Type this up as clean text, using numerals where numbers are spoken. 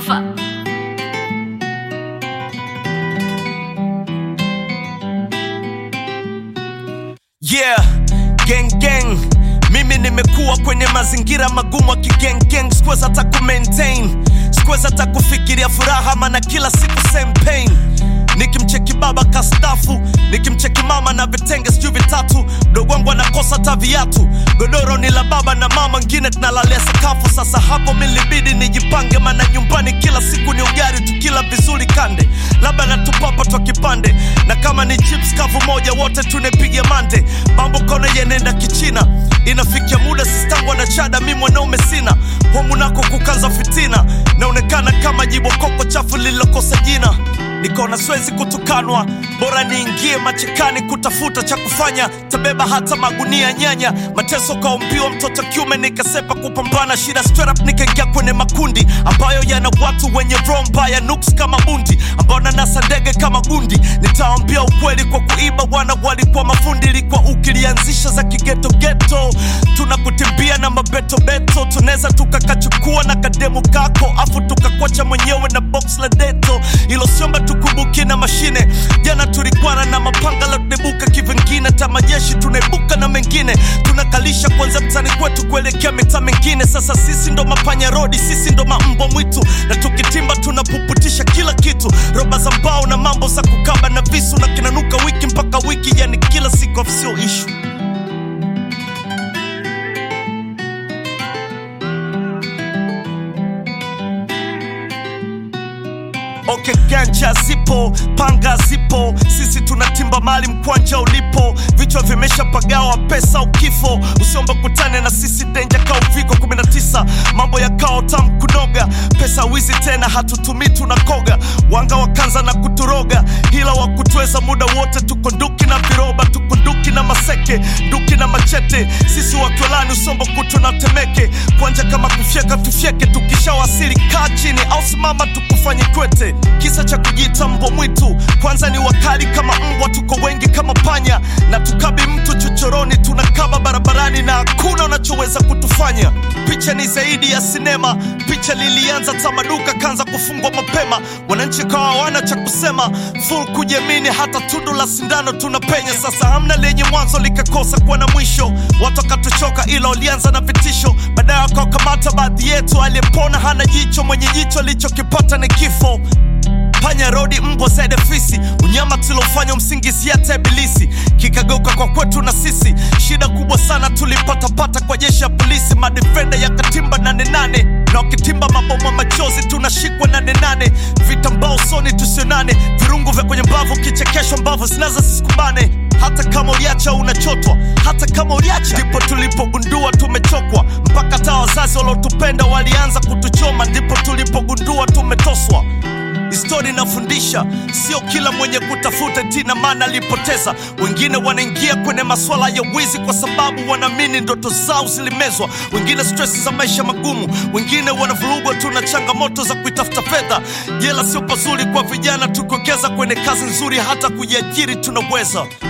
Alpha. Yeah, gang gang. Mimi nimekuwa kwenye mazingira magumu wa kigang gang. Sikuweza hata ku-maintain, sikuweza hata kufikiria furaha, maana kila siku same pain. Nikimcheki baba kastafu, nikimcheki mama na vitenge sijui vitatu. Mdogo wangu anakosa hata viatu, godoro ni la baba na mama, ngine tunalalia sakafu. Sasa hapo milibidi nijipange, maana nyumbani kila siku ni ugali, tukila vizuri kande, labda natupapa twa kipande, na kama ni chips kavu moja wote tunepiga mande. Mambo kona yenenda kichina, inafikia muda sistangu na chada, mimi mwanaume sina homu nako kukanza fitina, naonekana kama jibo koko chafu lilokosa jina. Nikona swezi kutukanwa, bora niingie machekani kutafuta cha kufanya, tabeba hata magunia nyanya. Mateso kaumbiwa mtoto kiume, nikasepa kupambana shida straight up, nikaingia kwenye makundi ambayo yana watu wenye roho mbaya, nuks kama bundi, ambao nanasa ndege kama gundi. Nitaambia ukweli, kwa kuiba wana walikuwa mafundi, ilikuwa ukilianzisha za kigeto geto. Tunakutimbia na mabeto beto, tuneza tukakachukua na kademu kako, afu tukakwacha mwenyewe na box la deto. Ilo siomba tukumbuki na mashine, jana tulikwana na mapanga la tunebuka kivingine. Tamajeshi tunaibuka na mengine, tunakalisha kwanza mtani kwetu kuelekea mita mengine. Sasa sisi ndo mapanya rodi, sisi ndo mambo mwitu, na tukitimba tunapuputisha kila kitu. Roba za mbao na mambo za kukaba na visu, na kinanuka wiki mpaka wiki, yani kila siku sio issue. Okay, ganja zipo, panga zipo, sisi tunatimba mali mkwanja ulipo. Vichwa vimesha pagawa, pesa ukifo, usiomba kutane na sisi danger ka uviko 19. Mambo ya kao tamu kunoga, pesa wizi tena hatutumi tunakoga. Wanga wakanza na kuturoga, hila wakutweza muda wote. Tukonduki na viroba, tukonduki na maseke, nduki na machete. Sisi wakiolani usomba kutu na temeke, kwanja kama kufyeka tufyeke. Tukishawasili kaa chini au simama tukufanye kwete. Kisa cha kujita mbwa mwitu, kwanza ni wakali kama mbwa, tuko wengi kama panya, na tukabi mtu chochoroni, tunakaba barabarani na hakuna unachoweza kutufanya. Picha ni zaidi ya sinema, picha lilianza tamaduka kanza kufungwa mapema. Wananchi kawa wana cha kusema, full kujiamini, hata tundu la sindano tunapenya. Sasa hamna lenye mwanzo likakosa kuwa na mwisho, watu wakatuchoka ila ulianza na vitisho. Baadaye wakawakamata baadhi yetu, aliyepona hana jicho, mwenye jicho lichokipata ni kifo. Panya rodi mbwa zaidi fisi, unyama tulofanya msingisi hata ibilisi. Kikageuka kwa kwetu na sisi, shida kubwa sana tulipata kwa jeshi ya polisi. Madefenda ya katimba 88, na wakitimba maboma machozi tunashikwa 88. Vitambao usoni tusionane, virungu vya kwenye mbavu, kichekesho mbavu zinaza sisikubane. Hata kama uliacha unachotwa, hata kama uliacha. Ndipo tulipogundua tumechokwa, mpaka hata wazazi walotupenda walianza kutuchoma. Ndipo tulipogundua tumetoswa. Histori inafundisha, sio kila mwenye kutafuta tina maana alipoteza. Wengine wanaingia kwenye maswala ya wizi kwa sababu wanaamini ndoto zao zilimezwa. Wengine stress za maisha magumu, wengine wanavurugwa tu na changamoto za kuitafuta fedha. Jela sio pazuri kwa vijana, tukiwekeza kwenye kazi nzuri hata kujiajiri tunaweza.